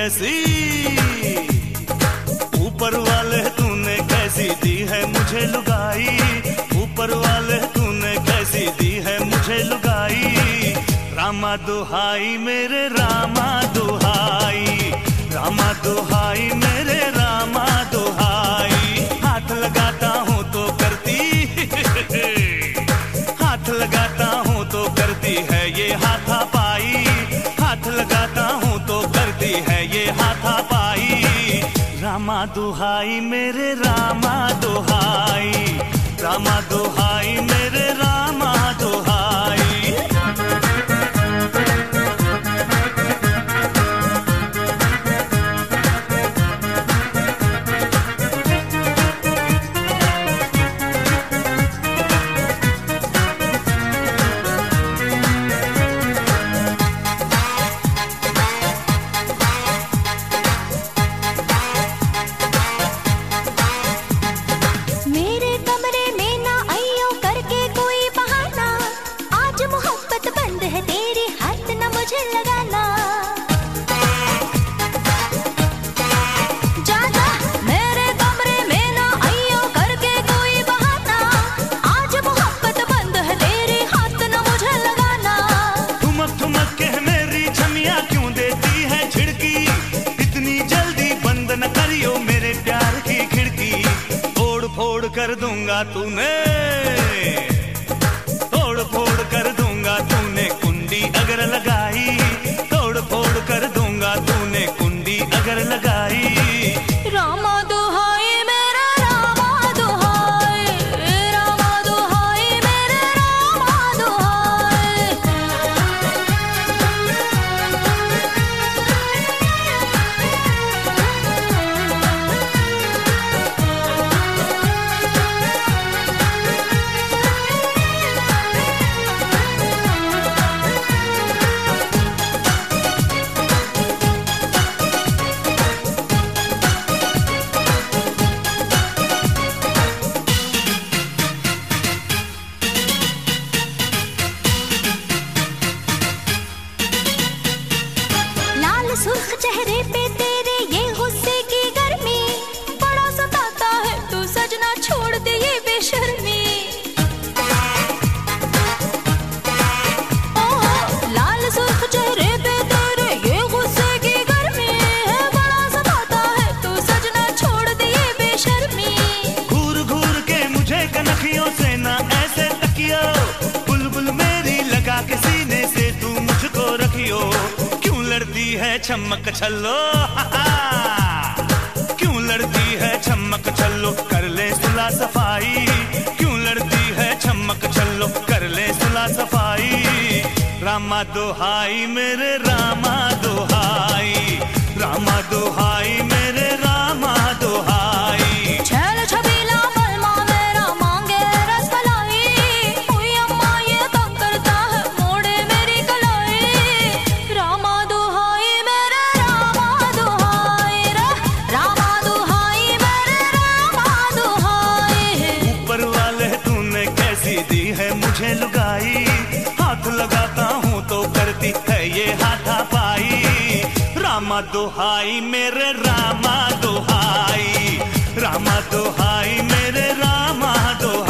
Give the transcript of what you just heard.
कैसी, ऊपर वाले तूने कैसी दी है मुझे लुगाई, ऊपर वाले तूने कैसी दी है मुझे लुगाई। रामा दुहाई मेरे रामा दुहाई, रामा दुहाई मेरे रामा दुहाई। हाथ लगाता हूँ तो करती हाथ लगाता हूँ तो करती है ये हाथापाई, हाथ लगाता हूँ तो करती है ये हाथापाई। रामा दुहाई मेरे रामा दुहाई, रामा दुहाई मेरे रामा दुहाई। कर दूंगा तूने, तोड़ फोड़ कर दूंगा तूने कुंडी अगर लगाई, तोड़ फोड़ कर दूंगा तूने कुंडी अगर लगाई। रामा दुहाई मेरा रामा दुहाई, रामा दुहाई मेरे रामा दुहाई। सुर्ख चेहरे पे तेरे ये गुस्से की गर्मी, बड़ा सताता है तू सजना छोड़ दे ये बेशर्मी। ओह लाल सुर्ख चेहरे पे तेरे ये गुस्से की गर्मी है, बड़ा सताता है तू सजना छोड़ दे ये बेशर्मी। घूर घूर के मुझे कनखियों से ना ऐसे तकियो, बुलबुल मेरी लगा के सीने से तू मुझको रखियो। लड़ती है चमक छल्लो, क्यों लड़ती है चमक छल्लो, कर ले सुलह सफाई। क्यों लड़ती है चमक छल्लो, कर ले सुलह सफाई। रामा दुहाई मेरे रामा दुहाई, रामा दुहाई मेरे रामा दुहाई। छल छबीला बलमा मेरा मांगे रसमलाई, कोई अम्मा ये तंग करता है मोड़े मेरी कलाई। रामा दी है मुझे लुगाई, हाथ लगाता हूँ तो करती है ये हाथापाई। रामा दुहाई मेरे रामा दुहाई, रामा दुहाई मेरे रामा दुहाई।